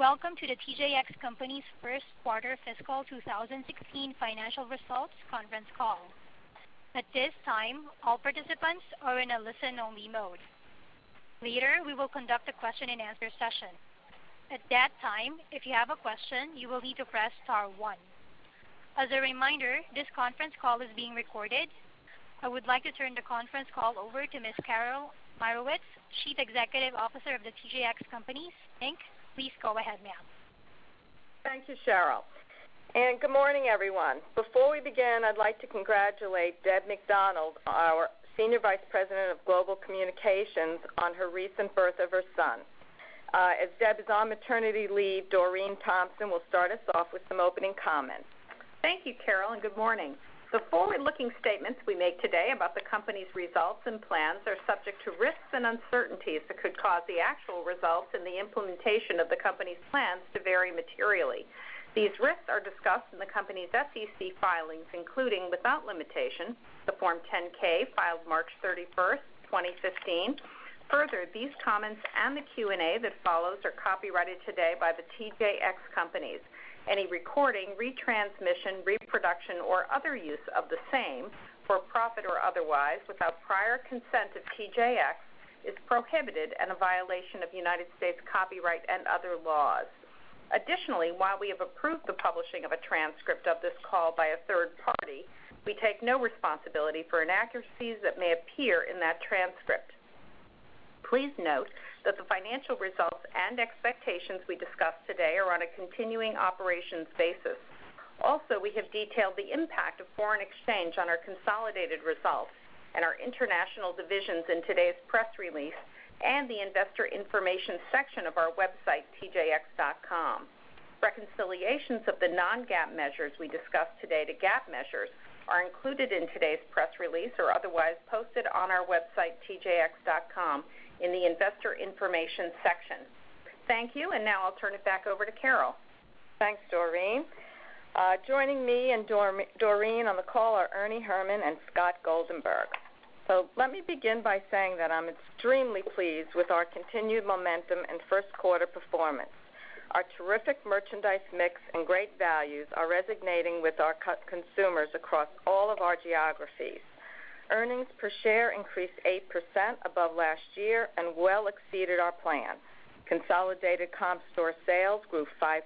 welcome to the TJX Company's first quarter fiscal 2016 financial results conference call. At this time, all participants are in a listen-only mode. Later, we will conduct a question-and-answer session. At that time, if you have a question, you will need to press star 1. As a reminder, this conference call is being recorded. I would like to turn the conference call over to Ms. Carol Meyerowitz, Chief Executive Officer of the TJX Companies, Inc. Please go ahead, ma'am. Thank you, Cheryl. And good morning, everyone. Before we begin, I'd like to congratulate Deb McDonald, our Senior Vice President of Global Communications, on her recent birth of her son. As Deb is on maternity leave, Doreen Thompson will start us off with some opening comments. Thank you, Carol, and good morning. The forward-looking statements we make today about the company's results and plans are subject to risks and uncertainties that could cause the actual results and the implementation of the company's plans to vary materially. These risks are discussed in the company's SEC filings, including, without limitation, the Form 10-K filed March 31st, 2015. Further, these comments and the Q&A that follows are copyrighted today by the TJX Companies. Any recording, retransmission, reproduction, or other use of the same, for profit or otherwise, without prior consent of TJX, is prohibited and a violation of United States copyright and other laws. Additionally, while we have approved the publishing of a transcript of this call by a third party, we take no responsibility for inaccuracies that may appear in that transcript. Please note that the financial results and expectations we discuss today are on a continuing operations basis. Also, we have detailed the impact of foreign exchange on our consolidated results and our international divisions in today's press release and the investor information section of our website, tjx.com. Reconciliations of the non-GAAP measures we discuss today to GAAP measures are included in today's press release or otherwise posted on our website, tjx.com, in the investor information section. Thank you, and now I'll turn it back over to Carol. Thanks, Doreen. Joining me and Doreen on the call are Ernie Herrmann and Scott Goldenberg. So let me begin by saying that I'm extremely pleased with our continued momentum and first quarter performance. Our terrific merchandise mix and great values are resonating with our consumers across all of our geographies. Earnings per share increased 8% above last year and well exceeded our plan. Consolidated comp store sales grew 5%,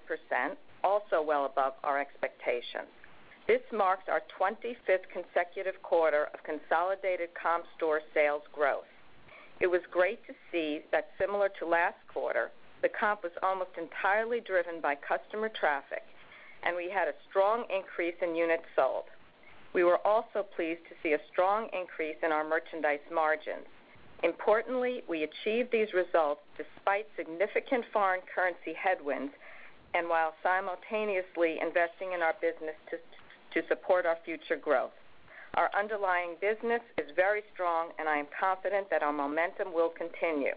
also well above our expectations. This marks our 25th consecutive quarter of consolidated comp store sales growth. It was great to see that, similar to last quarter, the comp was almost entirely driven by customer traffic, and we had a strong increase in units sold. We were also pleased to see a strong increase in our merchandise margins. Importantly, we achieved these results despite significant foreign currency headwinds and while simultaneously investing in our business to support our future growth. Our underlying business is very strong, and I am confident that our momentum will continue.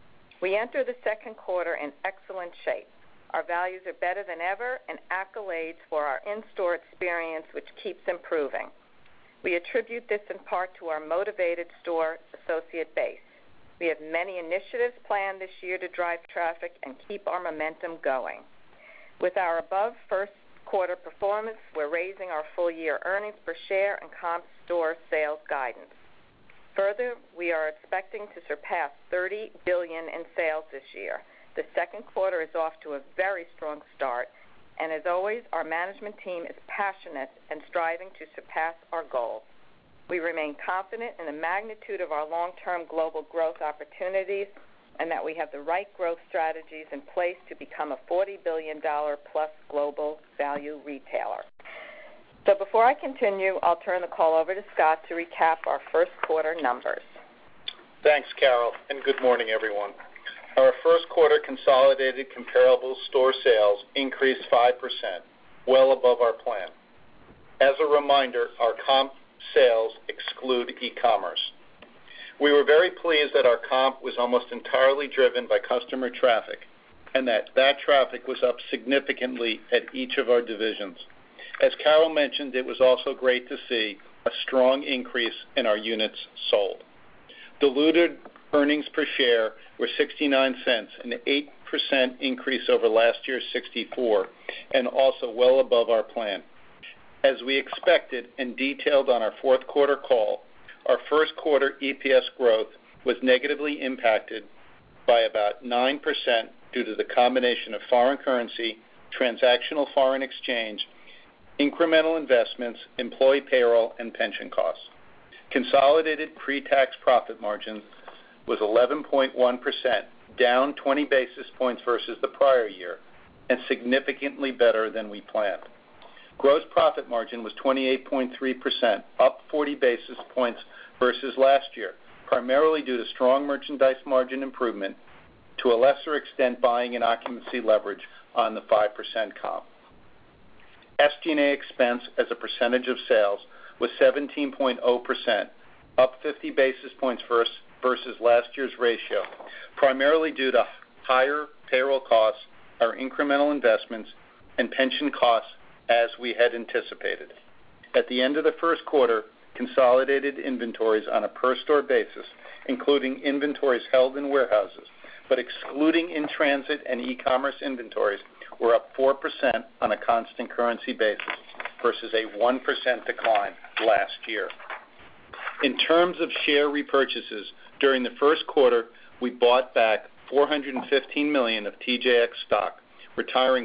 We enter the second quarter in excellent shape. Our values are better than ever, and accolades for our in-store experience, which keeps improving. We attribute this in part to our motivated store associate base. We have many initiatives planned this year to drive traffic and keep our momentum going. With our above first quarter performance, we're raising our full-year earnings per share and comp store sales guidance. Further, we are expecting to surpass $30 billion in sales this year. The second quarter is off to a very strong start, and as always, our management team is passionate and striving to surpass our goals. We remain confident in the magnitude of our long-term global growth opportunities and that we have the right growth strategies in place to become a $40 billion-plus global value retailer. So before I continue, I'll turn the call over to Scott to recap our first quarter numbers. Thanks, Carol, and good morning, everyone. Our first quarter consolidated comparable store sales increased 5%, well above our plan. As a reminder, our comp sales exclude e-commerce. We were very pleased that our comp was almost entirely driven by customer traffic and that traffic was up significantly at each of our divisions. As Carol mentioned, it was also great to see a strong increase in our units sold. Diluted earnings per share were 69 cents, an increase over last year's 64, and also well above our plan. As we expected and detailed on our fourth quarter call, our first quarter EPS growth was negatively impacted by about 9% due to the combination of foreign currency, transactional foreign exchange, incremental investments, employee payroll, and pension costs. Consolidated pre-tax profit margin was 11.1%, down 20 basis points versus the prior year, and significantly better than we planned. Gross profit margin was 28.3%, up 40 basis points versus last year, primarily due to strong merchandise margin improvement, to a lesser extent buying and occupancy leverage on the 5% comp. SG&A expense as a percentage of sales was 17.0%, up 50 basis points versus last year's ratio, primarily due to higher payroll costs, our incremental investments, and pension costs as we had anticipated. At the end of the first quarter, consolidated inventories on a per-store basis, including inventories held in warehouses, but excluding in-transit and e-commerce inventories, were up 4% on a constant currency basis versus a 1% decline last year. In terms of share repurchases, during the first quarter, we bought back $415 million of TJX stock, retiring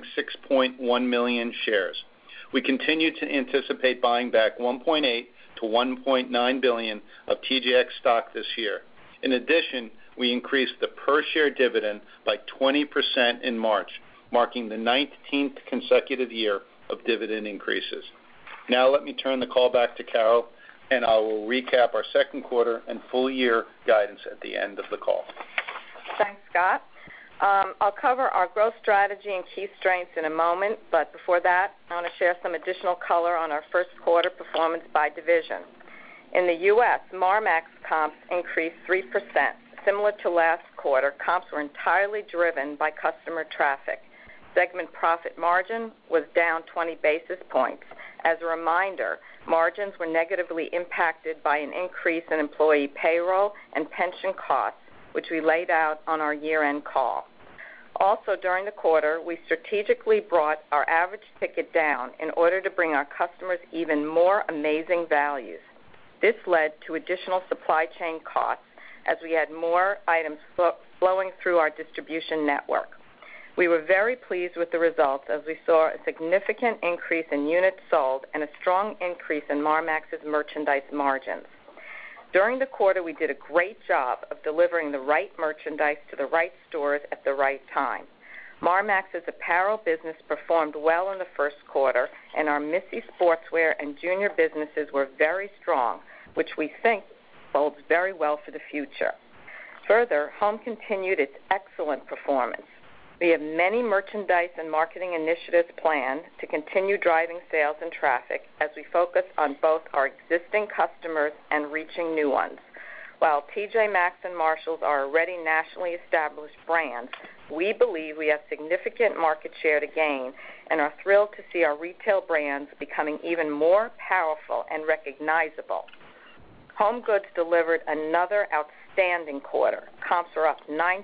6.1 million shares. We continue to anticipate buying back $1.8 to $1.9 billion of TJX stock this year. In addition, we increased the per-share dividend by 20% in March, marking the 19th consecutive year of dividend increases. Now let me turn the call back to Carol, and I will recap our second quarter and full year guidance at the end of the call. Thanks, Scott. I'll cover our growth strategy and key strengths in a moment, but before that, I want to share some additional color on our first quarter performance by division. In the U.S., Marmaxx comps increased 3%. Similar to last quarter, comps were entirely driven by customer traffic. Segment profit margin was down 20 basis points. As a reminder, margins were negatively impacted by an increase in employee payroll and pension costs, which we laid out on our year-end call. Also, during the quarter, we strategically brought our average ticket down in order to bring our customers even more amazing values. This led to additional supply chain costs as we had more items flowing through our distribution network. We were very pleased with the results as we saw a significant increase in units sold and a strong increase in Marmaxx's merchandise margins. During the quarter, we did a great job of delivering the right merchandise to the right stores at the right time. Marmaxx's apparel business performed well in the first quarter, and our Missy Sportswear and Junior businesses were very strong, which we think bodes very well for the future. Further, Home continued its excellent performance. We have many merchandise and marketing initiatives planned to continue driving sales and traffic as we focus on both our existing customers and reaching new ones. While TJ Maxx and Marshalls are already nationally established brands, we believe we have significant market share to gain and are thrilled to see our retail brands becoming even more powerful and recognizable. Home Goods delivered another outstanding quarter. Comps were up 9%,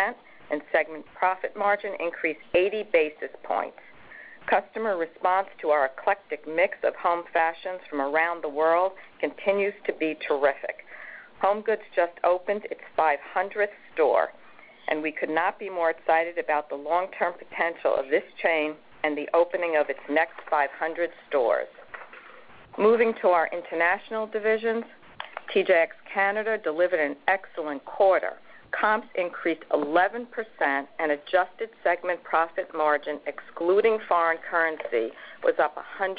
and segment profit margin increased 80 basis points. Customer response to our eclectic mix of home fashions from around the world continues to be terrific. Home Goods just opened its 500th store, and we could not be more excited about the long-term potential of this chain and the opening of its next 500 stores. Moving to our international divisions, TJX Canada delivered an excellent quarter. Comps increased 11%, and adjusted segment profit margin, excluding foreign currency, was up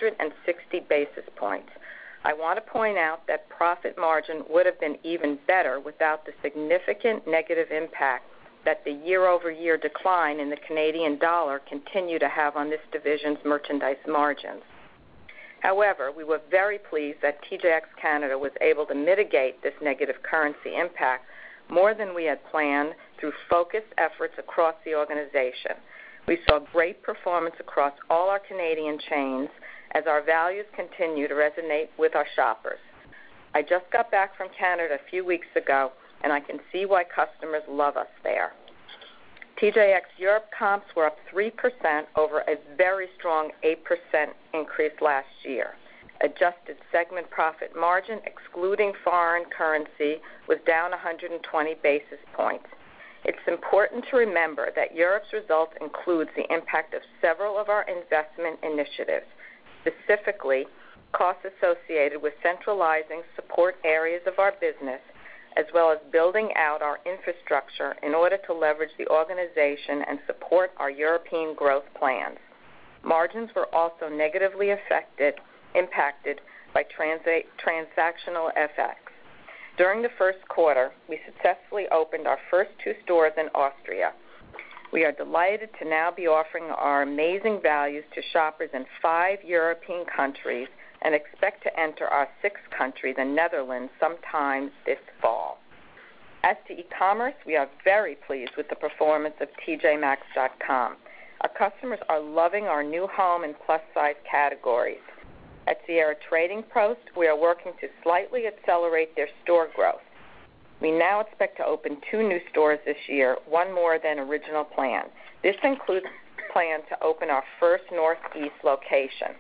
160 basis points. I want to point out that profit margin would have been even better without the significant negative impact that the year-over-year decline in the Canadian dollar continued to have on this division's merchandise margins. However, we were very pleased that TJX Canada was able to mitigate this negative currency impact more than we had planned through focused efforts across the organization. We saw great performance across all our Canadian chains as our values continue to resonate with our shoppers. I just got back from Canada a few weeks ago, and I can see why customers love us there. TJX Europe comps were up 3% over a very strong 8% increase last year. Adjusted segment profit margin, excluding foreign currency, was down 120 basis points. It's important to remember that Europe's results includes the impact of several of our investment initiatives, specifically costs associated with centralizing support areas of our business, as well as building out our infrastructure in order to leverage the organization and support our European growth plans. Margins were also negatively impacted by transactional FX. During the first quarter, we successfully opened our first 2 stores in Austria. We are delighted to now be offering our amazing values to shoppers in 5 European countries and expect to enter our 6th country, the Netherlands, sometime this fall. As to e-commerce, we are very pleased with the performance of TJMax.com. Our customers are loving our new home and plus-size categories. At Sierra Trading Post, we are working to slightly accelerate their store growth. We now expect to open 2 new stores this year, 1 more than original plan. This includes plan to open our first Northeast location.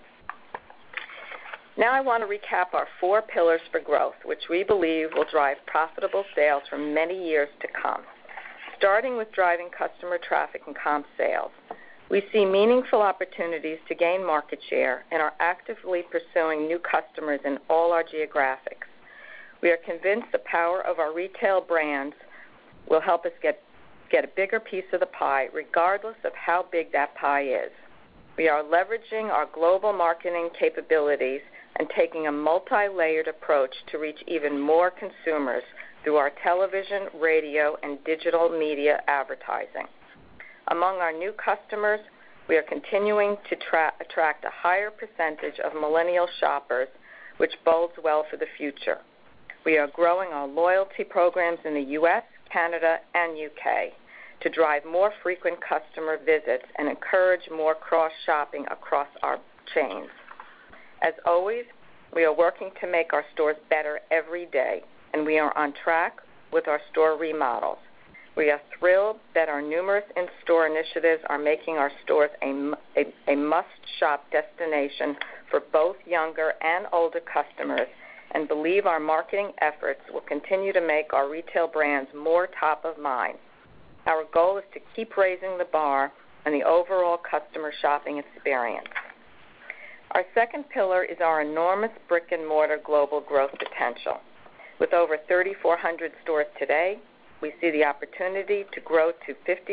Now I want to recap our 4 pillars for growth, which we believe will drive profitable sales for many years to come. Starting with driving customer traffic and comp sales. We see meaningful opportunities to gain market share and are actively pursuing new customers in all our geographics. We are convinced the power of our retail brands will help us get a bigger piece of the pie, regardless of how big that pie is. We are leveraging our global marketing capabilities and taking a multi-layered approach to reach even more consumers through our television, radio, and digital media advertising. Among our new customers, we are continuing to attract a higher percentage of millennial shoppers, which bodes well for the future. We are growing our loyalty programs in the U.S., Canada, and UK to drive more frequent customer visits and encourage more cross-shopping across our chains. As always, we are working to make our stores better every day, and we are on track with our store remodels. We are thrilled that our numerous in-store initiatives are making our stores a must-shop destination for both younger and older customers, and believe our marketing efforts will continue to make our retail brands more top of mind. Our goal is to keep raising the bar on the overall customer shopping experience. Our second pillar is our enormous brick-and-mortar global growth potential. With over 3,400 stores today, we see the opportunity to grow to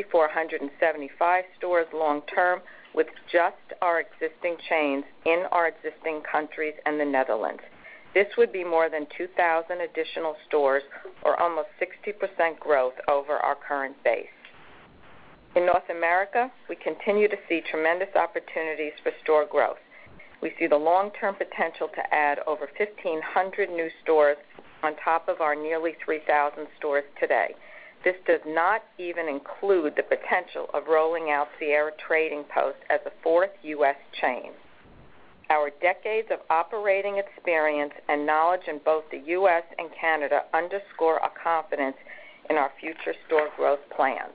5,475 stores long-term with just our existing chains in our existing countries and the Netherlands. This would be more than 2,000 additional stores, or almost 60% growth over our current base. In North America, we continue to see tremendous opportunities for store growth. We see the long-term potential to add over 1,500 new stores on top of our nearly 3,000 stores today. This does not even include the potential of rolling out Sierra Trading Post as a 4th U.S. chain. Our decades of operating experience and knowledge in both the U.S. and Canada underscore our confidence in our future store growth plans.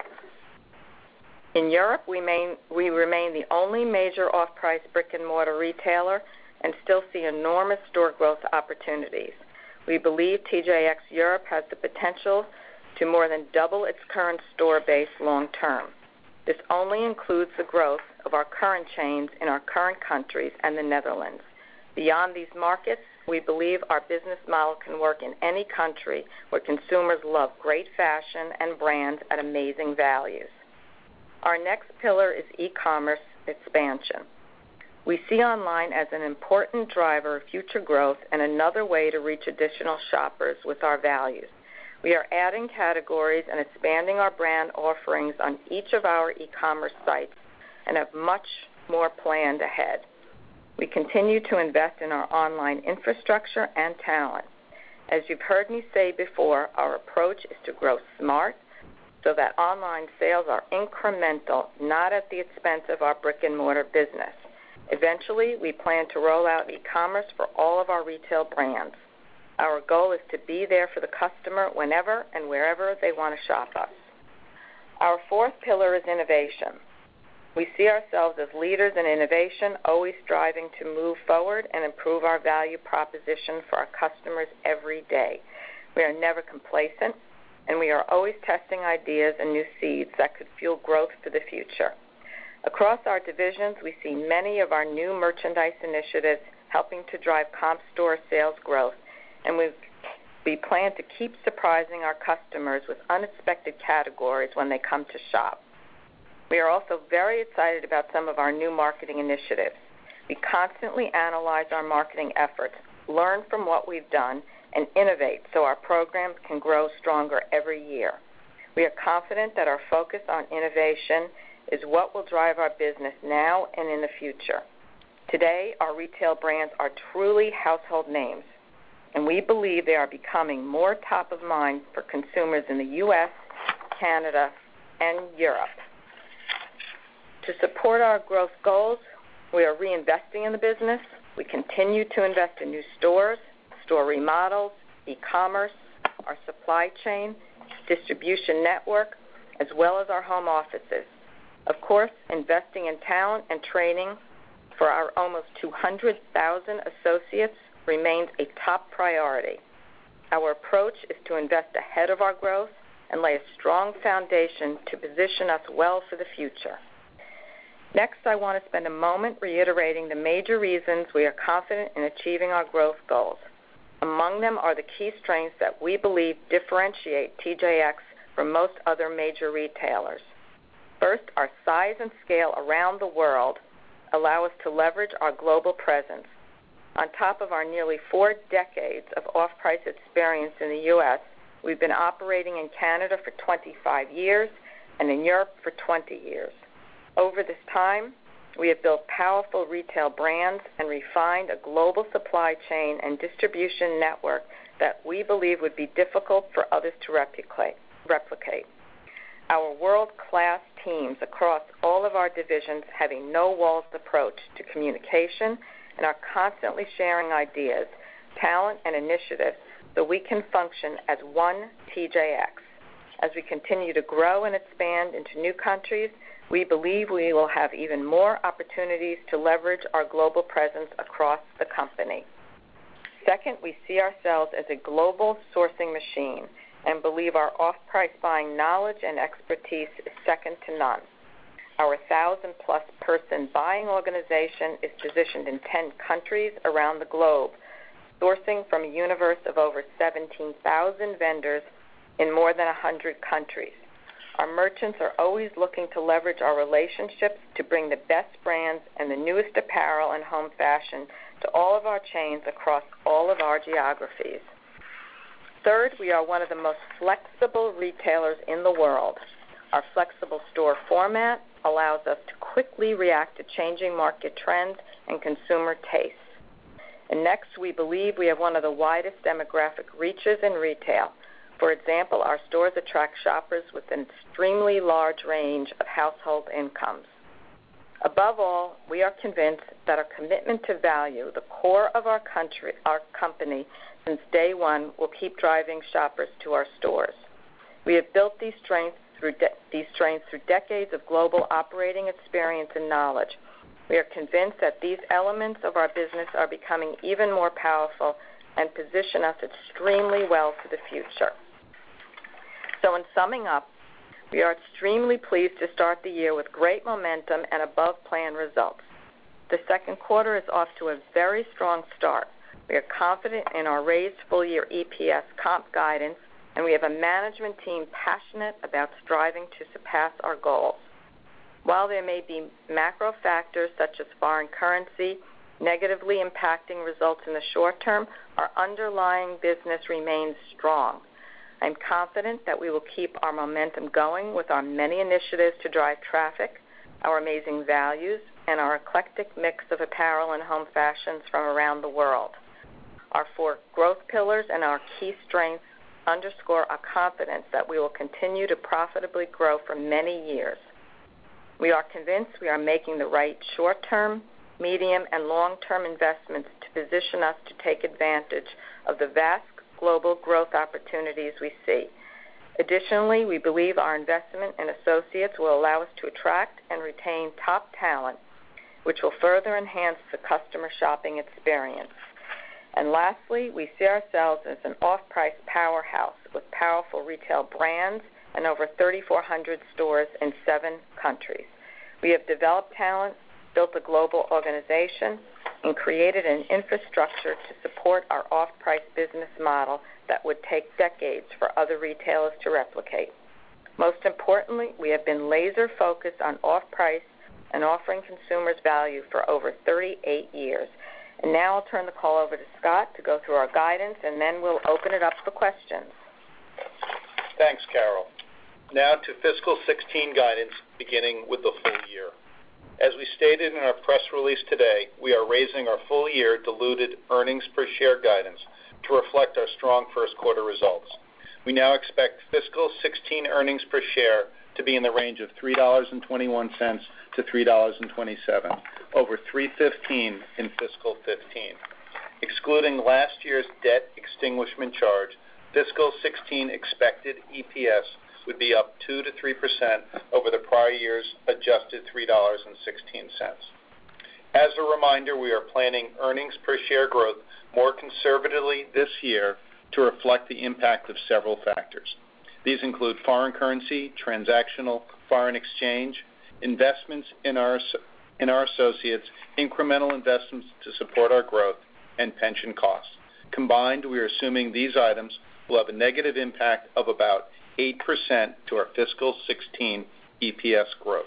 In Europe, we remain the only major off-price brick-and-mortar retailer and still see enormous store growth opportunities. We believe TJX Europe has the potential to more than double its current store base long-term. This only includes the growth of our current chains in our current countries and the Netherlands. Beyond these markets, we believe our business model can work in any country where consumers love great fashion and brands at amazing values. Our next pillar is e-commerce expansion. We see online as an important driver of future growth and another way to reach additional shoppers with our values. We are adding categories and expanding our brand offerings on each of our e-commerce sites and have much more planned ahead. We continue to invest in our online infrastructure and talent. As you've heard me say before, our approach is to grow smart so that online sales are incremental, not at the expense of our brick-and-mortar business. Eventually, we plan to roll out e-commerce for all of our retail brands. Our goal is to be there for the customer whenever and wherever they want to shop us. Our fourth pillar is innovation. We see ourselves as leaders in innovation, always striving to move forward and improve our value proposition for our customers every day. We are never complacent, and we are always testing ideas and new seeds that could fuel growth for the future. Across our divisions, we see many of our new merchandise initiatives helping to drive comp store sales growth, and we plan to keep surprising our customers with unexpected categories when they come to shop. We are also very excited about some of our new marketing initiatives. We constantly analyze our marketing efforts, learn from what we've done, and innovate so our programs can grow stronger every year. We are confident that our focus on innovation is what will drive our business now and in the future. Today, our retail brands are truly household names, and we believe they are becoming more top of mind for consumers in the U.S., Canada, and Europe. To support our growth goals, we are reinvesting in the business. We continue to invest in new stores, store remodels, e-commerce, our supply chain, distribution network, as well as our home offices. Of course, investing in talent and training for our almost 200,000 associates remains a top priority. Our approach is to invest ahead of our growth and lay a strong foundation to position us well for the future. Next, I want to spend a moment reiterating the major reasons we are confident in achieving our growth goals. Among them are the key strengths that we believe differentiate TJX from most other major retailers. First, our size and scale around the world allow us to leverage our global presence. On top of our nearly 4 decades of off-price experience in the U.S., we've been operating in Canada for 25 years and in Europe for 20 years. Over this time, we have built powerful retail brands and refined a global supply chain and distribution network that we believe would be difficult for others to replicate. Our world-class teams across all of our divisions have a no-walls approach to communication and are constantly sharing ideas, talent, and initiatives so we can function as one TJX. As we continue to grow and expand into new countries, we believe we will have even more opportunities to leverage our global presence across the company. Second, we see ourselves as a global sourcing machine and believe our off-price buying knowledge and expertise is second to none. Our 1,000-plus person buying organization is positioned in 10 countries around the globe, sourcing from a universe of over 17,000 vendors in more than 100 countries. Our merchants are always looking to leverage our relationships to bring the best brands and the newest apparel and home fashion to all of our chains across all of our geographies. Third, we are one of the most flexible retailers in the world. Our flexible store format allows us to quickly react to changing market trends and consumer tastes. And next, we believe we have one of the widest demographic reaches in retail. For example, our stores attract shoppers with an extremely large range of household incomes. Above all, we are convinced that our commitment to value, the core of our company since day one, will keep driving shoppers to our stores. We have built these strengths through decades of global operating experience and knowledge. We are convinced that these elements of our business are becoming even more powerful and position us extremely well for the future. So in summing up, we are extremely pleased to start the year with great momentum and above-plan results. The second quarter is off to a very strong start. We are confident in our raised full-year EPS comp guidance, and we have a management team passionate about striving to surpass our goals. While there may be macro factors such as foreign currency negatively impacting results in the short term, our underlying business remains strong. I'm confident that we will keep our momentum going with our many initiatives to drive traffic, our amazing values, and our eclectic mix of apparel and home fashions from around the world. Our 4 growth pillars and our key strengths underscore our confidence that we will continue to profitably grow for many years. We are convinced we are making the right short-term, medium, and long-term investments to position us to take advantage of the vast global growth opportunities we see, Additionally, we believe our investment in associates will allow us to attract and retain top talent, which will further enhance the customer shopping experience. And lastly, we see ourselves as an off-price powerhouse with powerful retail brands and over 3,400 stores in 7 countries. We have developed talent, built a global organization, and created an infrastructure to support our off-price business model that would take decades for other retailers to replicate. Most importantly, we have been laser-focused on off-price and offering consumers value for over 38 years. And now I'll turn the call over to Scott to go through our guidance, and then we'll open it up for questions. Thanks, Carol. Now to fiscal 16 guidance, beginning with the full year. As we stated in our press release today, we are raising our full-year diluted earnings per share guidance to reflect our strong first quarter results. We now expect fiscal 16 earnings per share to be in the range of $3.21 to $3.27, over $3.15 in fiscal 15. Excluding last year's debt extinguishment charge, fiscal 16 expected EPS would be up 2 to 3% over the prior year's adjusted $3.16. As a reminder, we are planning earnings per share growth more conservatively this year to reflect the impact of several factors. These include foreign currency, transactional foreign exchange, investments in our associates, incremental investments to support our growth, and pension costs. Combined, we are assuming these items will have a negative impact of about 8% to our fiscal 16 EPS growth.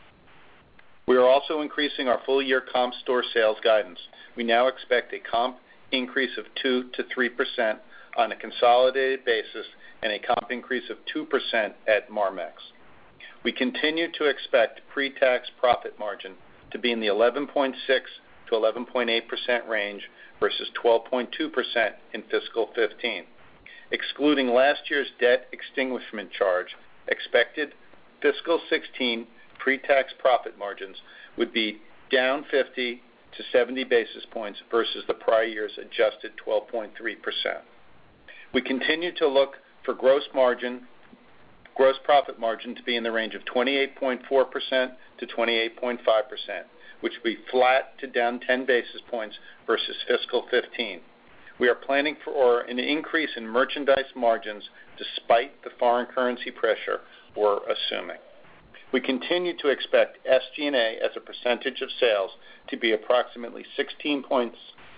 We are also increasing our full-year comp store sales guidance. We now expect a comp increase of 2 to 3% on a consolidated basis and a comp increase of 2% at Marmaxx. We continue to expect pre-tax profit margin to be in the 11.6 to 11.8% range versus 12.2% in fiscal 15. Excluding last year's debt extinguishment charge, expected fiscal 16 pre-tax profit margins would be down 50 to 70 basis points versus the prior year's adjusted 12.3%. We continue to look for gross profit margin to be in the range of 28.4% to 28.5%, which would be flat to down 10 basis points versus fiscal 15. We are planning for an increase in merchandise margins despite the foreign currency pressure we're assuming. We continue to expect SG&A as a percentage of sales to be approximately 16.6%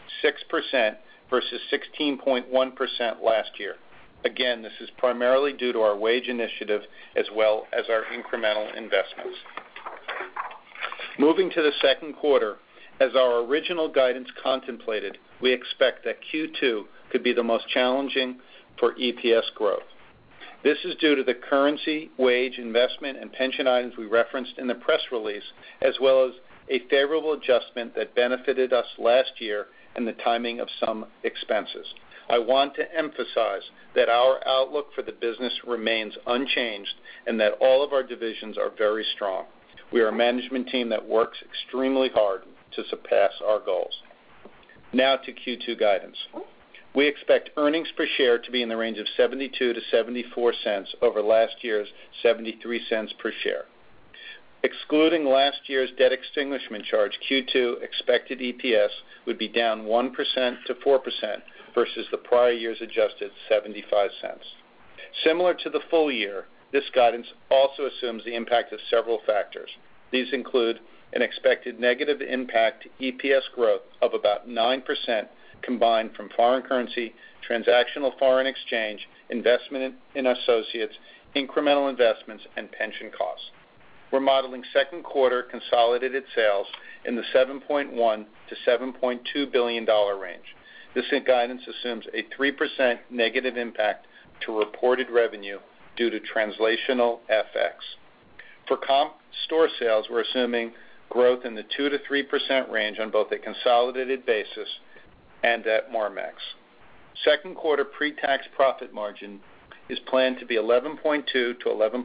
versus 16.1% last year. Again, this is primarily due to our wage initiative as well as our incremental investments. Moving to the second quarter, as our original guidance contemplated, we expect that Q2 could be the most challenging for EPS growth. This is due to the currency, wage, investment, and pension items we referenced in the press release, as well as a favorable adjustment that benefited us last year and the timing of some expenses. I want to emphasize that our outlook for the business remains unchanged and that all of our divisions are very strong. We are a management team that works extremely hard to surpass our goals. Now to Q2 guidance. We expect earnings per share to be in the range of 72 to 74 cents over last year's 73 cents per share. Excluding last year's debt extinguishment charge, Q2 expected EPS would be down 1% to 4% versus the prior year's adjusted 75 cents. Similar to the full year, this guidance also assumes the impact of several factors. These include an expected negative impact to EPS growth of about 9% combined from foreign currency, transactional foreign exchange, investment in associates, incremental investments, and pension costs. We're modeling second quarter consolidated sales in the $7.1 to $7.2 billion range. This guidance assumes a 3% negative impact to reported revenue due to translational FX. For comp store sales, we're assuming growth in the 2 to 3% range on both a consolidated basis and at Marmaxx. Second quarter pre-tax profit margin is planned to be 11.2 to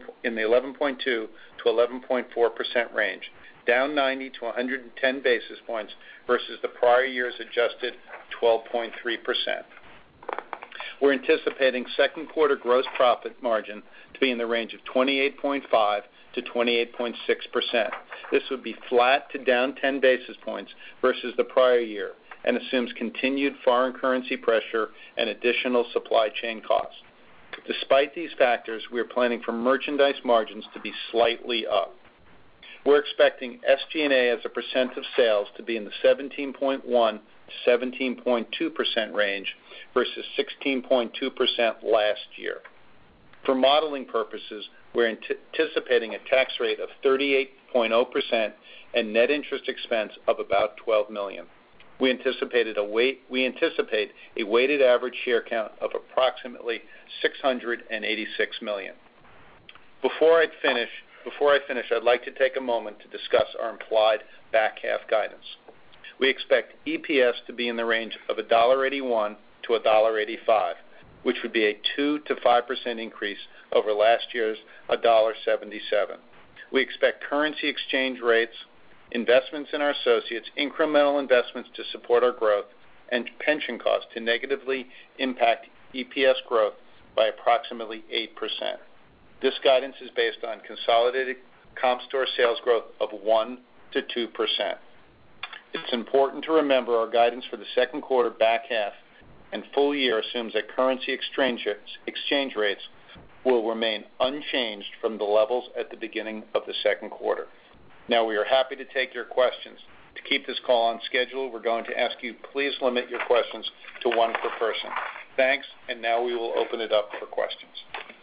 11.4% range, down 90 to 110 basis points versus the prior year's adjusted 12.3%. We're anticipating second quarter gross profit margin to be in the range of 28.5 to 28.6%. This would be flat to down 10 basis points versus the prior year and assumes continued foreign currency pressure and additional supply chain costs. Despite these factors, we are planning for merchandise margins to be slightly up. We're expecting SG&A as a percent of sales to be in the 17.1 to 17.2% range versus 16.2% last year. For modeling purposes, we're anticipating a tax rate of 38.0% and net interest expense of about $12 million. We anticipate a weighted average share count of approximately 686 million. Before I finish, I'd like to take a moment to discuss our implied back half guidance. We expect EPS to be in the range of $1.81 to $1.85, which would be a 2 to 5% increase over last year's $1.77. We expect currency exchange rates, investments in our associates, incremental investments to support our growth, and pension costs to negatively impact EPS growth by approximately 8%. This guidance is based on consolidated comp store sales growth of 1 to 2%. It's important to remember our guidance for the second quarter back half and full year assumes that currency exchange rates will remain unchanged from the levels at the beginning of the second quarter. Now, we are happy to take your questions. To keep this call on schedule, we're going to ask you please limit your questions to one per person. Thanks, and now we will open it up for questions.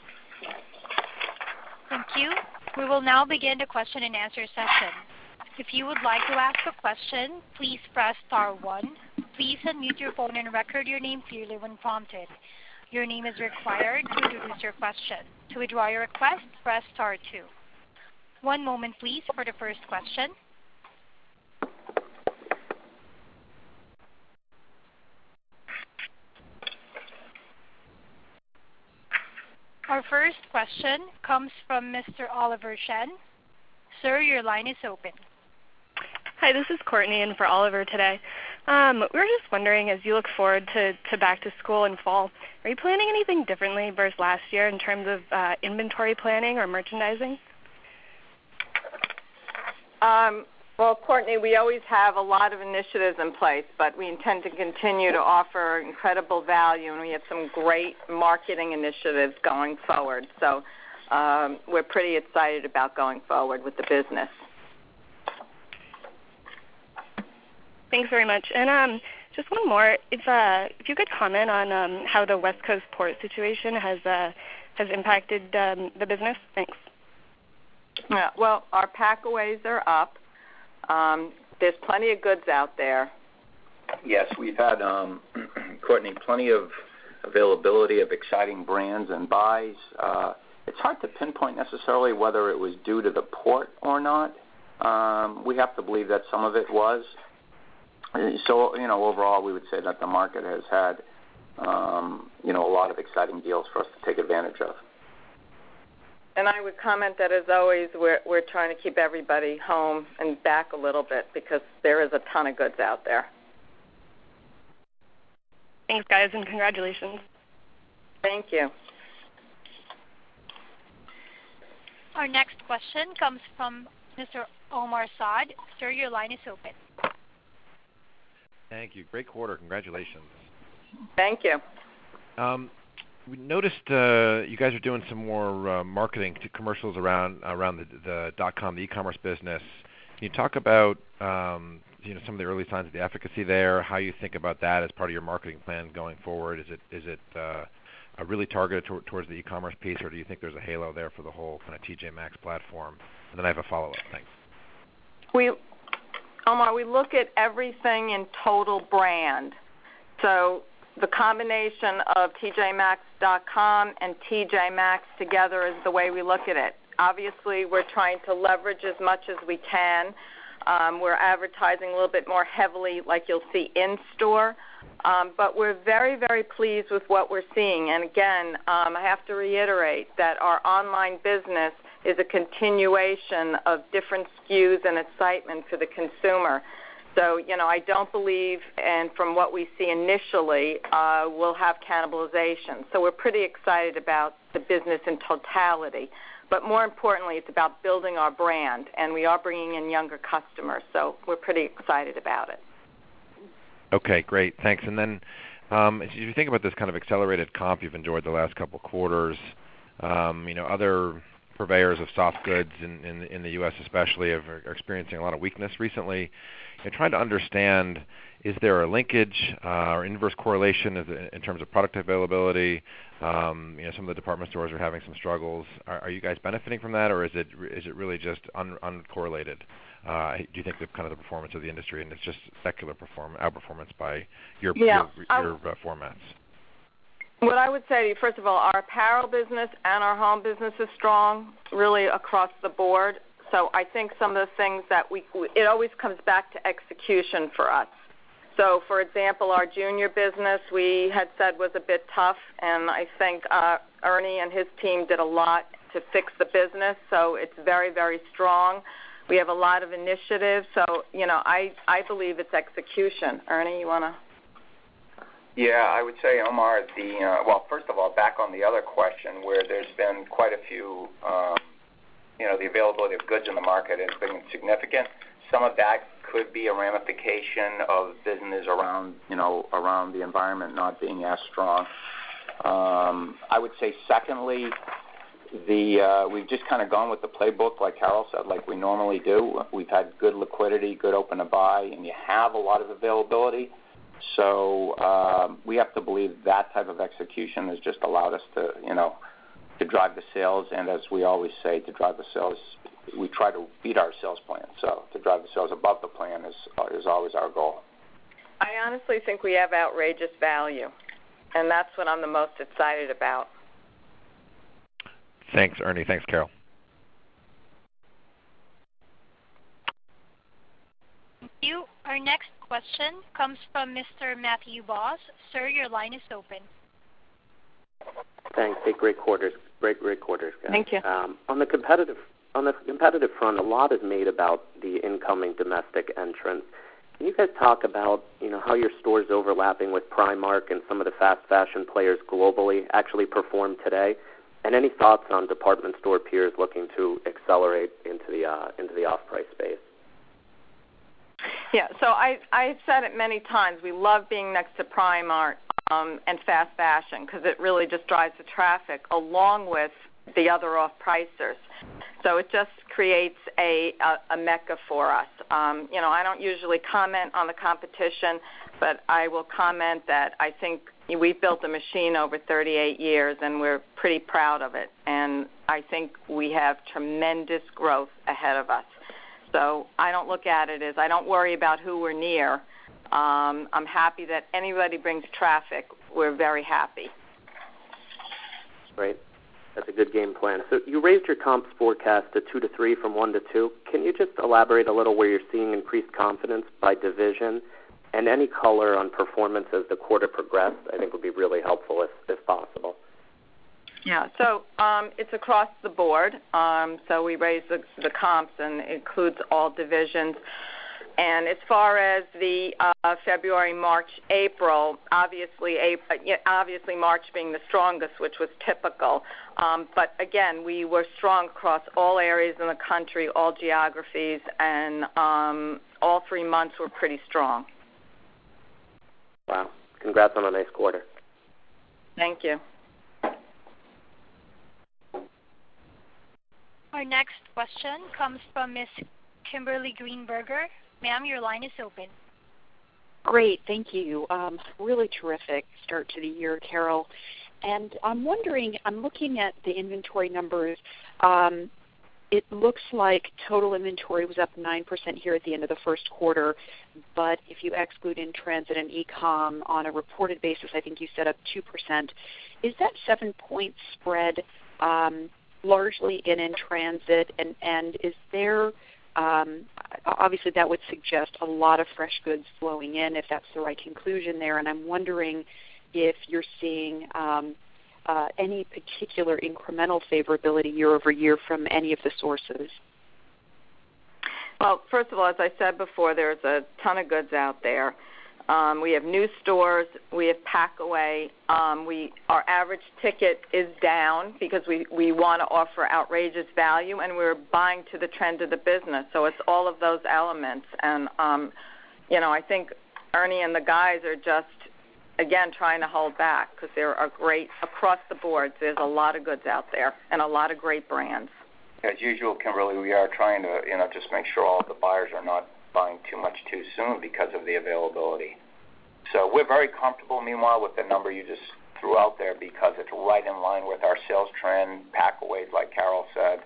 Thank you. We will now begin the question and answer session. If you would like to ask a question, please press star 1. Please unmute your phone and record your name clearly when prompted. Your name is required to introduce your question. To withdraw your request, press star 2. One moment, please, for the first question. Our first question comes from Mr. Oliver Shen. Sir, your line is open. Hi, this is Courtney in for Oliver today. We were just wondering, as you look forward to back to school in fall, are you planning anything differently versus last year in terms of inventory planning or merchandising? Well, Courtney, we always have a lot of initiatives in place, but we intend to continue to offer incredible value, and we have some great marketing initiatives going forward. So we're pretty excited about going forward with the business. Thanks very much. And just one more. If you could comment on how the West Coast port situation has impacted the business. Thanks. Yeah, well, our packaways are up. There's plenty of goods out there. Yes, we've had, Courtney, plenty of availability of exciting brands and buys. It's hard to pinpoint necessarily whether it was due to the port or not. We have to believe that some of it was. So, overall, we would say that the market has had, a lot of exciting deals for us to take advantage of. And I would comment that, as always, we're trying to keep everybody home and back a little bit because there is a ton of goods out there. Thanks, guys, and congratulations. Thank you. Our next question comes from Mr. Omar Saad. Sir, your line is open. Thank you. Great quarter. Congratulations. Thank you. We noticed you guys are doing some more marketing to commercials around the .com, the e-commerce business. Can you talk about some of the early signs of the efficacy there? How you think about that as part of your marketing plan going forward? Is it really targeted towards the e-commerce piece, or do you think there's a halo there for the whole kind of TJ Maxx platform? And then I have a follow-up. Thanks. Omar, we look at everything in total brand. So the combination of TJMaxx.com and TJ Maxx together is the way we look at it. Obviously, we're trying to leverage as much as we can. We're advertising a little bit more heavily, like you'll see in store. But we're very, very pleased with what we're seeing. And again, I have to reiterate that our online business is a continuation of different SKUs and excitement for the consumer. So, I don't believe, and from what we see initially, we'll have cannibalization. So we're pretty excited about the business in totality. But more importantly, it's about building our brand, and we are bringing in younger customers, so we're pretty excited about it. Okay, great. Thanks. And then as you think about this kind of accelerated comp you've enjoyed the last couple of quarters, other purveyors of soft goods in the U.S. especially are experiencing a lot of weakness recently. Trying to understand, is there a linkage or inverse correlation in terms of product availability? Some of the department stores are having some struggles. Are you guys benefiting from that, or is it really just uncorrelated? Do you think the kind of the performance of the industry and it's just secular outperformance by your formats? What I would say to you, first of all, our apparel business and our home business is strong, really across the board. So I think some of the things that it always comes back to execution for us. So, for example, our junior business we had said was a bit tough, and I think Ernie and his team did a lot to fix the business, so it's very, very strong. We have a lot of initiatives, so, I believe it's execution. Ernie, you want to? Yeah, I would say, Omar, well, first of all, back on the other question where there's been quite a few, the availability of goods in the market has been significant. Some of that could be a ramification of business around the environment not being as strong. I would say, secondly, we've just kind of gone with the playbook, like Carol said, like we normally do. We've had good liquidity, good open to buy, and you have a lot of availability. So we have to believe that type of execution has just allowed us to drive the sales. And as we always say, to drive the sales, we try to beat our sales plan. So to drive the sales above the plan is always our goal. I honestly think we have outrageous value, and that's what I'm the most excited about. Thanks, Ernie. Thanks, Carol. Thank you. Our next question comes from Mr. Matthew Boss. Sir, your line is open. Thanks. Hey, great quarters. Great quarters, guys. Thank you. On the competitive front, a lot is made about the incoming domestic entrants. Can you guys talk about how your stores overlapping with Primark and some of the fast fashion players globally actually perform today? And any thoughts on department store peers looking to accelerate into the off-price space? Yeah, so I've said it many times. We love being next to Primark and fast fashion because it really just drives the traffic along with the other off-pricers. So it just creates a mecca for us. I don't usually comment on the competition, but I will comment that I think we've built a machine over 38 years, and we're pretty proud of it. And I think we have tremendous growth ahead of us. So I don't look at it as I don't worry about who we're near. I'm happy that anybody brings traffic. We're very happy. Great. That's a good game plan. So you raised your comps forecast to 2 to 3 from 1 to 2. Can you just elaborate a little where you're seeing increased confidence by division, and any color on performance as the quarter progressed? I think would be really helpful if possible. Yeah, so it's across the board. So we raised the comps, and it includes all divisions. And as far as the February, March, April, obviously March being the strongest, which was typical. But again, we were strong across all areas in the country, all geographies, and all 3 months were pretty strong. Wow. Congrats on a nice quarter. Thank you. Our next question comes from Ms. Kimberly Greenberger. Ma'am, your line is open. Great, thank you. Really terrific start to the year, Carol. And I'm wondering, I'm looking at the inventory numbers. It looks like total inventory was up 9% here at the end of the first quarter, but if you exclude in-transit and e-com on a reported basis, I think you said up 2%. Is that 7-point spread largely in-transit, and is there obviously that would suggest a lot of fresh goods flowing in, if that's the right conclusion there, and I'm wondering if you're seeing any particular incremental favorability year over year from any of the sources. Well, first of all, as I said before, there's a ton of goods out there. We have new stores. We have pack away. Our average ticket is down because we want to offer outrageous value, and we're buying to the trend of the business. So it's all of those elements. And, I think Ernie and the guys are just, again, trying to hold back because there are great, across the board, there's a lot of goods out there and a lot of great brands. As usual, Kimberly, we are trying to, just make sure all of the buyers are not buying too much too soon because of the availability. So we're very comfortable, meanwhile, with the number you just threw out there because it's right in line with our sales trend, pack-aways, like Carol said.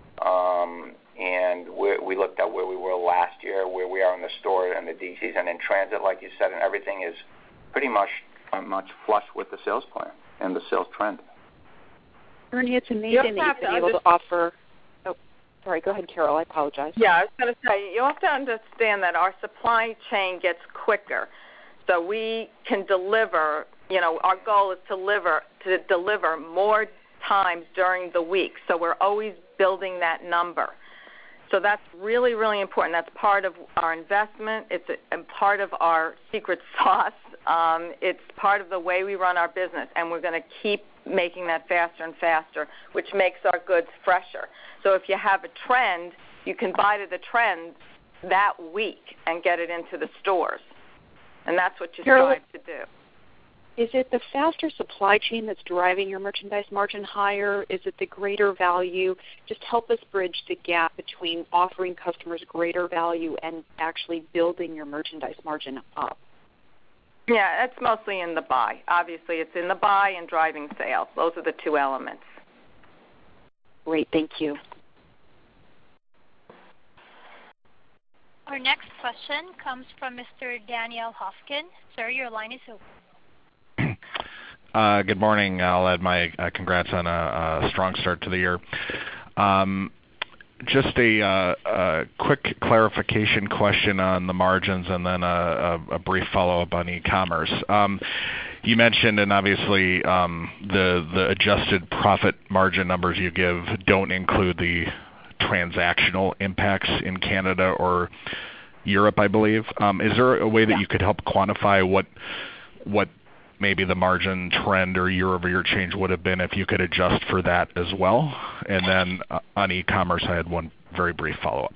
And we looked at where we were last year, where we are in the store and the DCs and in transit, like you said, and everything is pretty much flush with the sales plan and the sales trend. Ernie, it's amazing that you've been able to offer. Oh, sorry. Go ahead, Carol. I apologize. Yeah, I was going to say, you have to understand that our supply chain gets quicker. So we can deliver, our goal is to deliver more times during the week. So we're always building that number. So that's really, really important. That's part of our investment. It's a part of our secret sauce. It's part of the way we run our business, and we're going to keep making that faster and faster, which makes our goods fresher. So if you have a trend, you can buy to the trend that week and get it into the stores. And that's what you strive to do. Is it the faster supply chain that's driving your merchandise margin higher? Is it the greater value? Just help us bridge the gap between offering customers greater value and actually building your merchandise margin up. Yeah, it's mostly in the buy. Obviously, it's in the buy and driving sales. Those are the two elements. Great. Thank you. Our next question comes from Mr. Daniel Hofkin. Sir, your line is open. Good morning. I'll add my congrats on a strong start to the year. Just a quick clarification question on the margins and then a brief follow-up on e-commerce. You mentioned, and obviously the adjusted profit margin numbers you give don't include the transactional impacts in Canada or Europe, I believe. Is there a way that you could help quantify what maybe the margin trend or year-over-year change would have been if you could adjust for that as well? And then on e-commerce, I had one very brief follow-up.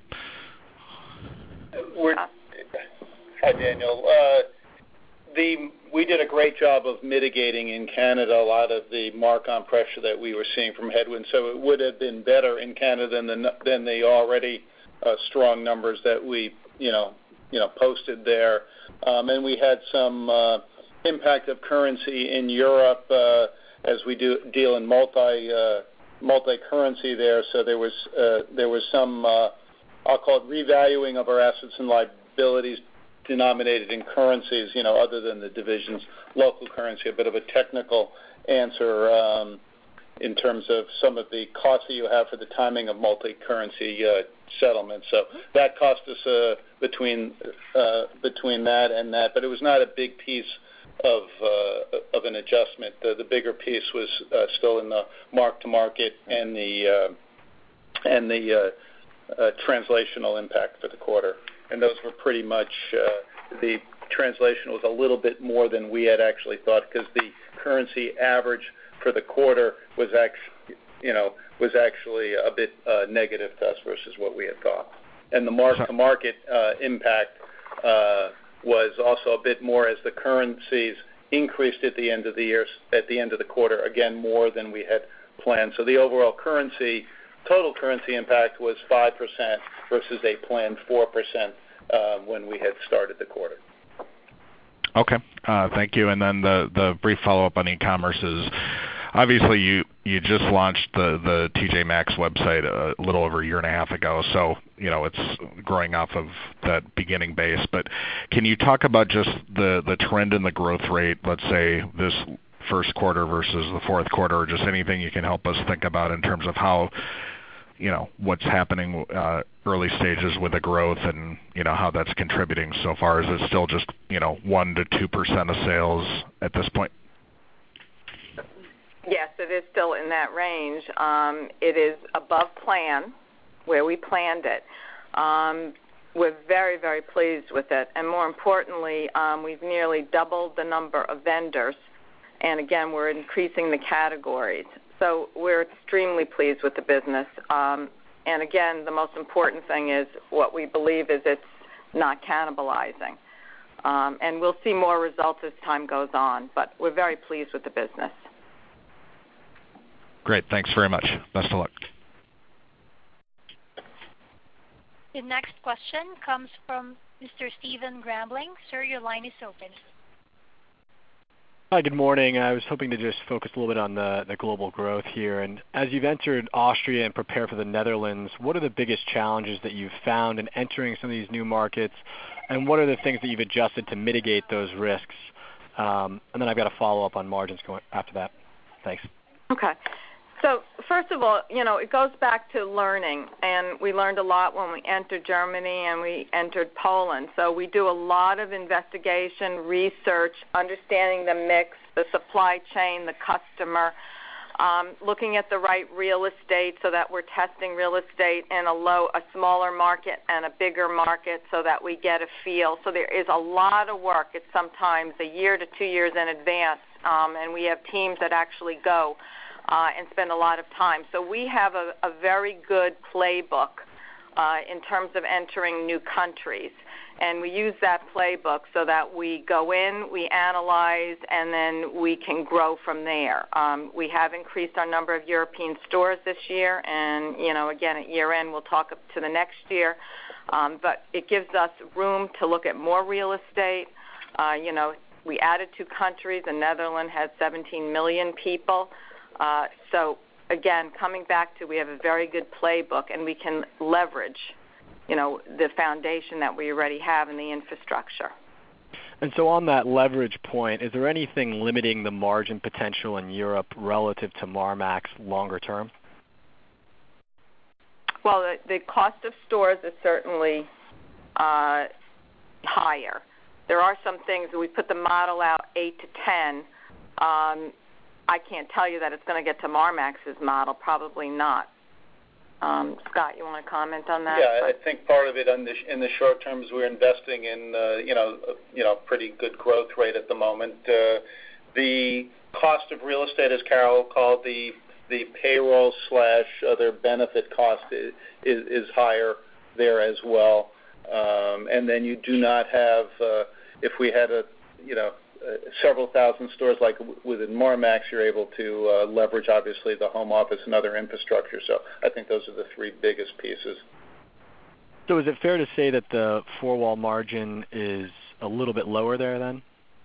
Hi, Daniel. We did a great job of mitigating in Canada a lot of the mark-on pressure that we were seeing from headwinds, so it would have been better in Canada than the already strong numbers that we posted there. And we had some impact of currency in Europe as we deal in multi-currency there. So there was some I'll call it revaluing of our assets and liabilities denominated in currencies, other than the division's local currency. A bit of a technical answer in terms of some of the costs that you have for the timing of multi-currency settlements. So that cost us between that and that, but it was not a big piece of an adjustment. The bigger piece was still in the mark-to-market and the translational impact for the quarter. And those were pretty much the translation was a little bit more than we had actually thought, because the currency average for the quarter was actually a bit negative to us versus what we had thought. And the mark-to-market impact was also a bit more as the currencies increased at the end of the year, at the end of the quarter, again more than we had planned. So the overall total currency impact was 5% versus a planned 4% when we had started the quarter. Okay, thank you. And then the brief follow-up on e-commerce is, obviously you just launched the TJ Maxx website a little over a year and a half ago, so it's growing off of that beginning base. But can you talk about just the trend in the growth rate, let's say this first quarter versus the fourth quarter, or just anything you can help us think about in terms of how what's happening early stages with the growth and how that's contributing so far? Is it still just 1 to 2% of sales at this point? Yes, it is still in that range. It is above plan, where we planned it. we're very, very pleased with it. And more importantly, we've nearly doubled the number of vendors. And again, we're increasing the categories. So we're extremely pleased with the business. And again, the most important thing is what we believe is it's not cannibalizing. And we'll see more results as time goes on. But we're very pleased with the business. Great. Thanks very much. Best of luck. The next question comes from Mr. Stephen Grambling. Sir, your line is open. Hi, good morning. I was hoping to just focus a little bit on the global growth here. And as you've entered Austria and prepare for the Netherlands, what are the biggest challenges that you've found in entering some of these new markets? And what are the things that you've adjusted to mitigate those risks? And then I've got a follow-up on margins going after that. Thanks. Okay. So first of all, it goes back to learning, and we learned a lot when we entered Germany and we entered Poland. So we do a lot of investigation, research, understanding the mix, the supply chain, the customer, looking at the right real estate so that we're testing real estate in a smaller market and a bigger market so that we get a feel. So there is a lot of work. It's sometimes a year to 2 years in advance, and we have teams that actually go and spend a lot of time. So we have a very good playbook in terms of entering new countries. And we use that playbook so that we go in, we analyze, and then we can grow from there. We have increased our number of European stores this year, and, again, at year end, we'll talk up to the next year. But it gives us room to look at more real estate. We added 2 countries. The Netherlands has 17 million people. So, again, coming back to we have a very good playbook, and we can leverage, the foundation that we already have in the infrastructure. And so on that leverage point, is there anything limiting the margin potential in Europe relative to Marmaxx longer term? Well, the cost of stores is certainly higher. There are some things, we put the model out 8 to 10. I can't tell you that it's going to get to Marmaxx's model. Probably not. Scott, you want to comment on that? Yeah, I think part of it in the short term is we're investing in pretty good growth rate at the moment. The cost of real estate, as Carol called the payroll / other benefit cost is higher there as well. And then you do not have if we had several thousand stores like within Marmaxx, you're able to leverage, obviously, the home office and other infrastructure. So I think those are the 3 biggest pieces. So is it fair to say that the 4-wall margin is a little bit lower there then?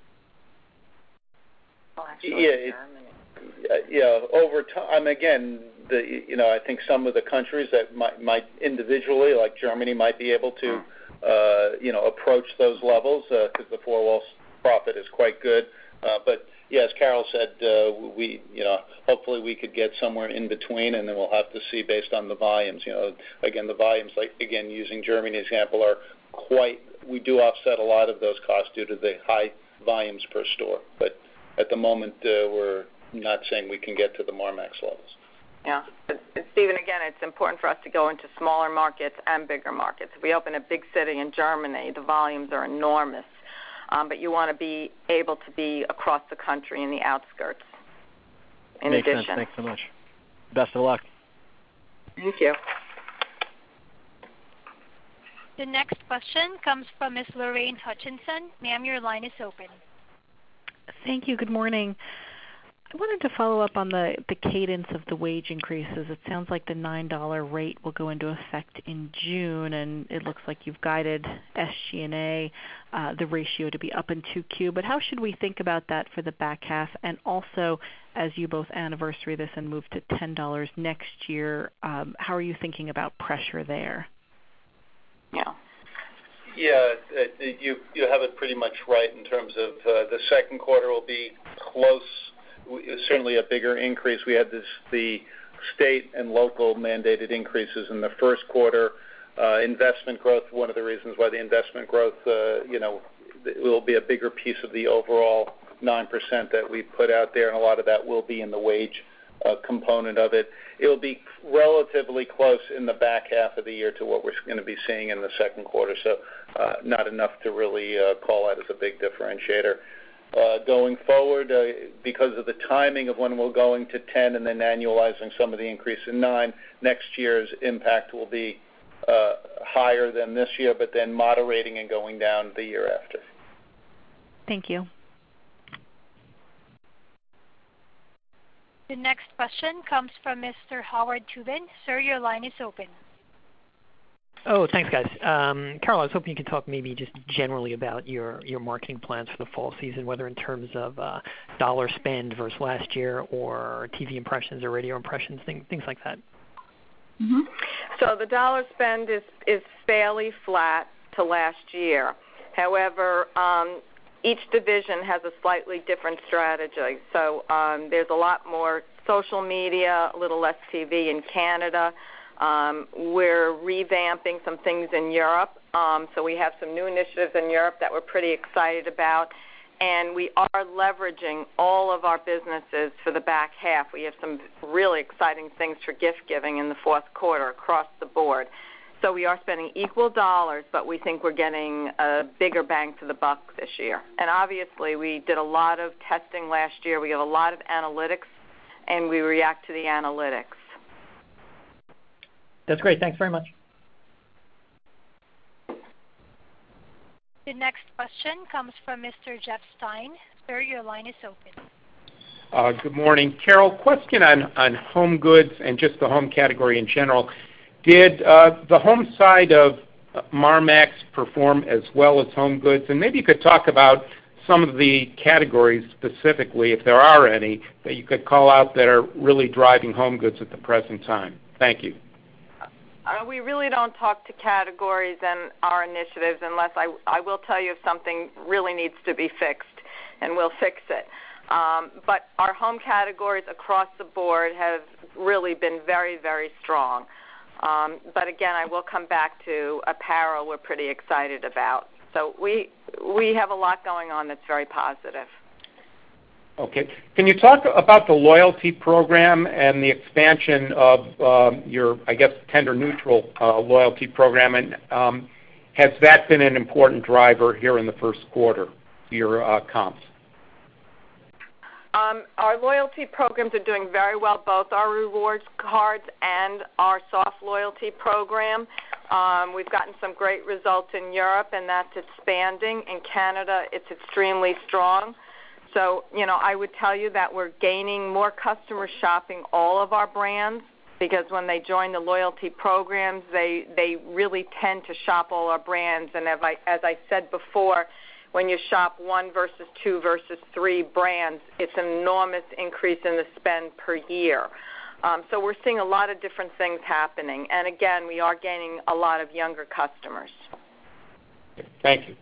Well, actually, over time, again, I think some of the countries that might individually, like Germany, might be able to, approach those levels because the 4-wall profit is quite good. But yeah, as Carol said, we hopefully we could get somewhere in between, and then we'll have to see based on the volumes. Again, the volumes, using Germany example, are we do offset a lot of those costs due to the high volumes per store. But at the moment, we're not saying we can get to the Marmaxx levels. Yeah. Stephen, again, it's important for us to go into smaller markets and bigger markets. If we open a big city in Germany, the volumes are enormous. But you want to be able to be across the country in the outskirts. Makes sense. Thanks so much. Best of luck. Thank you. The next question comes from Ms. Lorraine Hutchinson. Ma'am, your line is open. Thank you. Good morning. I wanted to follow up on the cadence of the wage increases. It sounds like the $9 rate will go into effect in June, and it looks like you've guided SG&A, the ratio to be up in 2Q. But how should we think about that for the back half? And also, as you both anniversary this and move to $10 next year, how are you thinking about pressure there? Yeah. Yeah, you have it pretty much right in terms of the second quarter will be close. Certainly a bigger increase. We had the state and local mandated increases in the first quarter. Investment growth, one of the reasons why the investment growth, will be a bigger piece of the overall 9% that we put out there, and a lot of that will be in the wage component of it. It will be relatively close in the back half of the year to what we're going to be seeing in the second quarter, so not enough to really call out as a big differentiator. Going forward, because of the timing of when we're going to 10 and then annualizing some of the increase in 9, next year's impact will be higher than this year, but then moderating and going down the year after. Thank you. The next question comes from Mr. Howard Tubin. Sir, your line is open. Oh, thanks, guys. Carol, I was hoping you could talk maybe just generally about your marketing plans for the fall season, whether in terms of dollar spend versus last year or TV impressions or radio impressions, things like that. Mm-hmm. So the dollar spend is fairly flat to last year. However, each division has a slightly different strategy. So there's a lot more social media, a little less TV in Canada. We're revamping some things in Europe. So we have some new initiatives in Europe that we're pretty excited about. And we are leveraging all of our businesses for the back half. We have some really exciting things for gift giving in the fourth quarter across the board. So we are spending equal dollars, but we think we're getting a bigger bang for the buck this year. And obviously, we did a lot of testing last year. We have a lot of analytics, and we react to the analytics. That's great. Thanks very much. The next question comes from Mr. Jeff Stein. Sir, your line is open. Good morning. Carol, question on home goods and just the home category in general. Did the home side of Marmaxx perform as well as home goods? And maybe you could talk about some of the categories specifically, if there are any, that you could call out that are really driving home goods at the present time. Thank you. We really don't talk to categories and our initiatives unless I will tell you if something really needs to be fixed, and we'll fix it. But our home categories across the board have really been very, very strong. But again, I will come back to apparel we're pretty excited about. So we have a lot going on that's very positive. Okay. Can you talk about the loyalty program and the expansion of your, I guess, tender neutral loyalty program? And has that been an important driver here in the first quarter, your comps? Our loyalty programs are doing very well, both our rewards cards and our soft loyalty program. We've gotten some great results in Europe, and that's expanding. In Canada, it's extremely strong. So, I would tell you that we're gaining more customers shopping all of our brands because when they join the loyalty programs, they really tend to shop all our brands. And as I said before, when you shop 1 versus 2 versus 3 brands, it's an enormous increase in the spend per year. So we're seeing a lot of different things happening. And again, we are gaining a lot of younger customers. Thank you.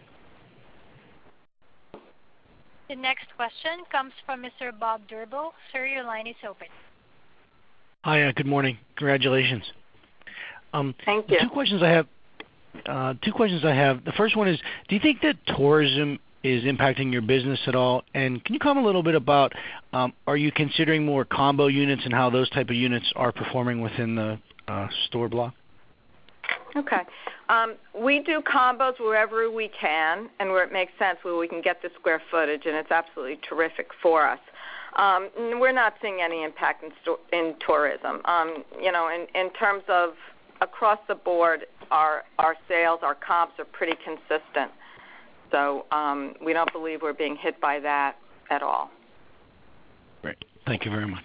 The next question comes from Mr. Bob Drbul. Sir, your line is open. Hi, good morning. Congratulations. Thank you. Two questions I have. The first one is, do you think that tourism is impacting your business at all? And can you comment a little bit about, are you considering more combo units and how those type of units are performing within the store block? Okay. We do combos wherever we can and where it makes sense, where we can get the square footage, and it's absolutely terrific for us. We're not seeing any impact in tourism. In terms of across the board, our sales, our comps are pretty consistent. So we don't believe we're being hit by that at all. Great. Thank you very much.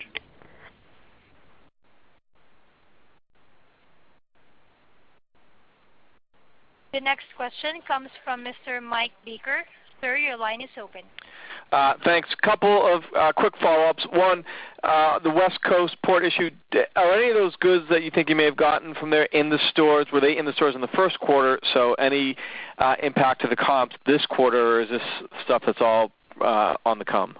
The next question comes from Mr. Mike Baker. Sir, your line is open. Thanks. Couple of quick follow-ups. One, the West Coast port issue. Are any of those goods that you think you may have gotten from there in the stores? Were they in the stores in the first quarter? So any impact to the comps this quarter, or is this stuff that's all on the come?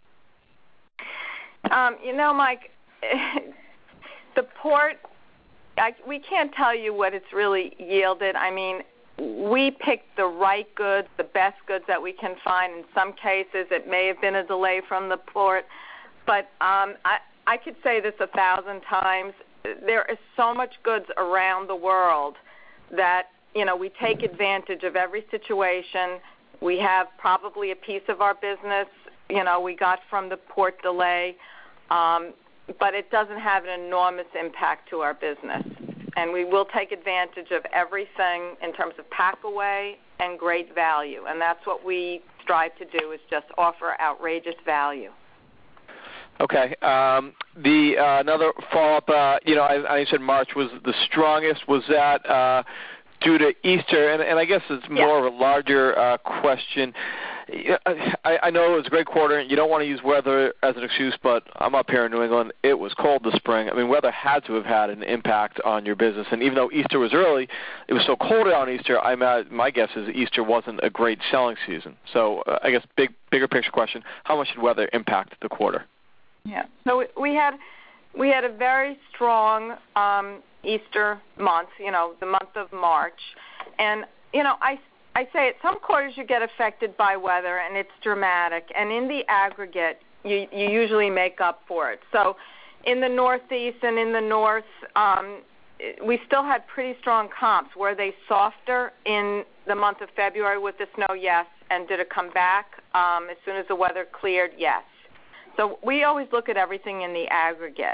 Mike, the port, we can't tell you what it's really yielded. I mean, we picked the right goods, the best goods that we can find. In some cases, it may have been a delay from the port. But I could say this 1,000 times. there is so much goods around the world that, we take advantage of every situation. We have probably a piece of our business, we got from the port delay, but it doesn't have an enormous impact to our business. And we will take advantage of everything in terms of pack away and great value. And that's what we strive to do, is just offer outrageous value. Okay. Another follow-up, I said March was the strongest. Was that due to Easter? And I guess it's more of a larger question. I know it was a great quarter, and you don't want to use weather as an excuse, but I'm up here in New England. It was cold this spring. I mean, weather had to have had an impact on your business. And even though Easter was early, it was so cold on Easter, my guess is Easter wasn't a great selling season. So I guess bigger picture question, how much did weather impact the quarter? Yeah. So we had a very strong Easter month, the month of March. And, I say at some quarters you get affected by weather, and it's dramatic. And in the aggregate, you usually make up for it. So in the Northeast and in the North, we still had pretty strong comps. Were they softer in the month of February with the snow? Yes. And did it come back as soon as the weather cleared? Yes. So we always look at everything in the aggregate.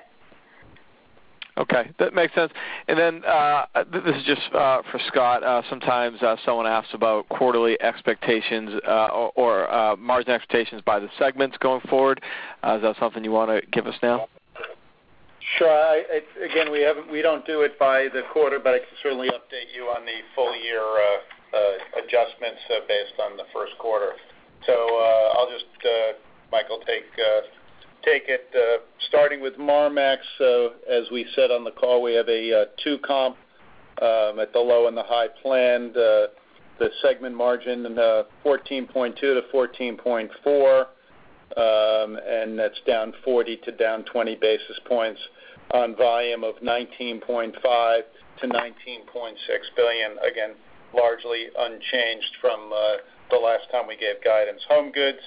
Okay, that makes sense. And then this is just for Scott. Sometimes someone asks about quarterly expectations or margin expectations by the segments going forward. Is that something you want to give us now? Sure. Again, we don't do it by the quarter, but I can certainly update you on the full year adjustments based on the first quarter. So I'll just, Michael, take it. Starting with Marmaxx, as we said on the call, we have a 2 comp at the low and the high planned. The segment margin 14.2 to 14.4, and that's down 40 to down 20 basis points on volume of 19.5 to 19.6 billion. Again, largely unchanged from the last time we gave guidance. Home goods,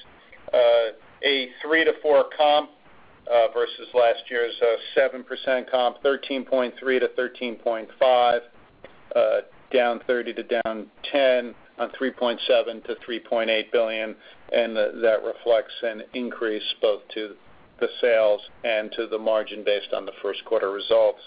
a 3 to 4 comp versus last year's 7% comp, 13.3 to 13.5, down 30 to down 10 on 3.7 to 3.8 billion, and that reflects an increase both to the sales and to the margin based on the first quarter results.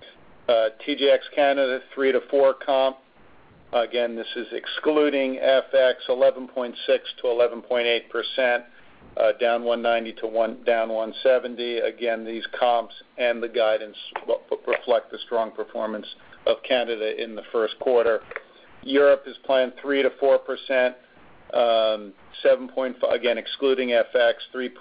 TJX Canada, 3 to 4 comp. Again, this is excluding FX, 11.6 to 11.8%. Down 190 to down 170. Again, these comps and the guidance reflect the strong performance of Canada in the first quarter. Europe is planned 3 to 4%, 7.5 again excluding FX,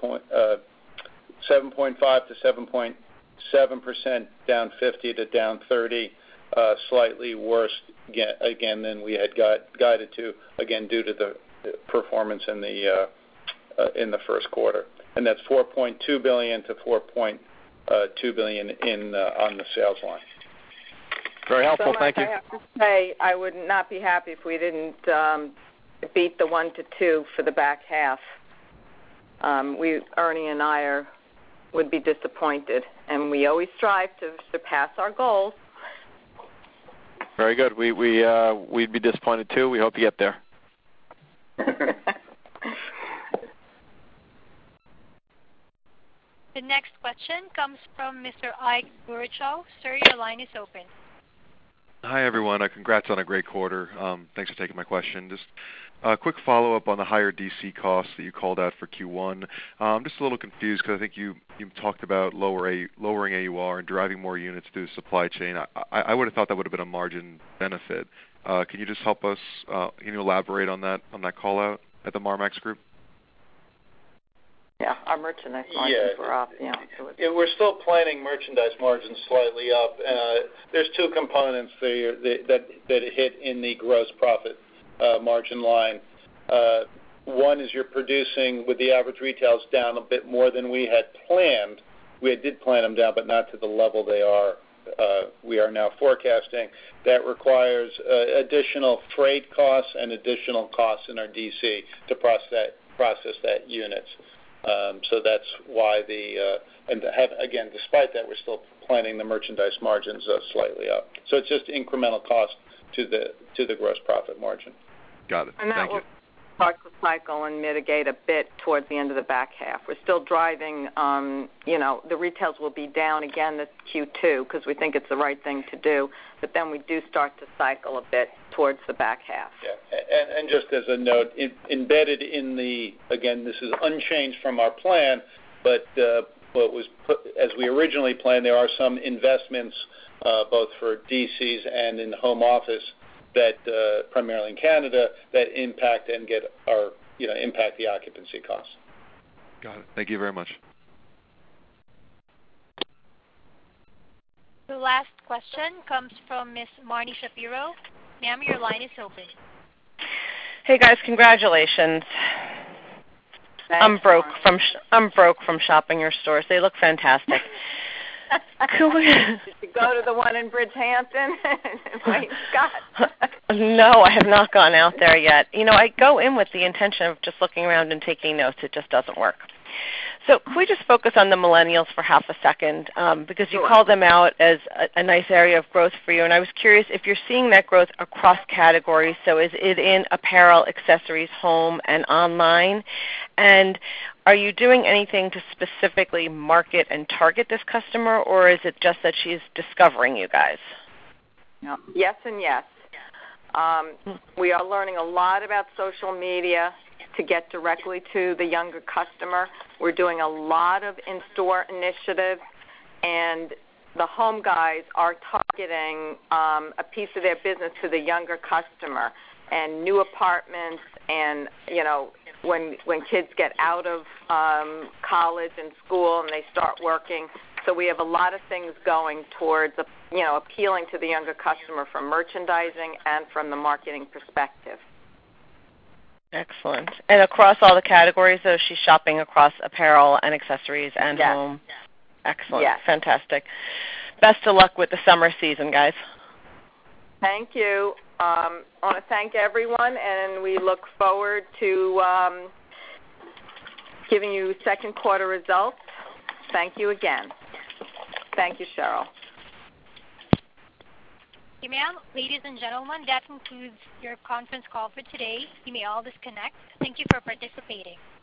7.5 to 7.7%, down 50 to down 30, slightly worse again than we had guided to, again due to the performance in the first quarter, and that's 4.2 billion to 4.2 billion on the sales line. Very helpful. Thank you. I have to say, I would not be happy if we didn't beat the 1 to 2 for the back half. Ernie and I would be disappointed, and we always strive to surpass our goals. Very good. We'd be disappointed too. We hope you get there. The next question comes from Mr. Ike Boruchow. Sir, your line is open. Hi, everyone. Congrats on a great quarter. Thanks for taking my question. Just a quick follow-up on the higher DC costs that you called out for Q1. I'm just a little confused because I think you talked about lowering AUR and driving more units through the supply chain. I would have thought that would have been a margin benefit. Can you just help us, can you elaborate on that call-out at the Marmaxx Group? Yeah, our merchandise margins were up. Yeah, we're still planning merchandise margins slightly up. There's 2 components there that hit in the gross profit margin line. One is you're producing with the average retails down a bit more than we had planned. We did plan them down, but not to the level they are. We are now forecasting. That requires additional freight costs and additional costs in our DC to process that units. So that's why again, despite that, we're still planning the merchandise margins slightly up. So it's just incremental cost to the gross profit margin. Got it. And that Thank will you. start to cycle and mitigate a bit towards the end of the back half. We're still driving, the retails will be down again this Q2 because we think it's the right thing to do, but then we do start to cycle a bit towards the back half. Yeah, and just as a note, embedded in again, this is unchanged from our plan, but what was put, as we originally planned, there are some investments both for DCs and in the home office that primarily in Canada that impact and impact the occupancy costs. Got it. Thank you very much. The last question comes from Ms. Marni Shapiro. Ma'am, your line is open. Hey guys, congratulations. Thanks, I'm broke from shopping your stores. They look fantastic. Did you go to the one in Bridgehampton? Wait, Scott. No, I have not gone out there yet. I go in with the intention of just looking around and taking notes. It just doesn't work. So can we just focus on the millennials for half a second? Because you called them out as a nice area of growth for you, and I was curious if you're seeing that growth across categories. So is it in apparel, accessories, home, and online? And are you doing anything to specifically market and target this customer, or is it just that she's discovering you guys? Yes and yes. We are learning a lot about social media to get directly to the younger customer. We're doing a lot of in-store initiatives, and the home guys are targeting a piece of their business to the younger customer and new apartments and, when kids get out of college and school and they start working. So we have a lot of things going towards, appealing to the younger customer from merchandising and from the marketing perspective. Excellent. And across all the categories, though, she's shopping across apparel and accessories and home? Excellent. Yes. Fantastic. Best of luck with the summer season, guys. Thank you. I want to thank everyone, and we look forward to giving you second quarter results. Thank you again. Thank you, Cheryl. Okay, ma'am. Ladies and gentlemen, that concludes your conference call for today. You may all disconnect. Thank you for participating.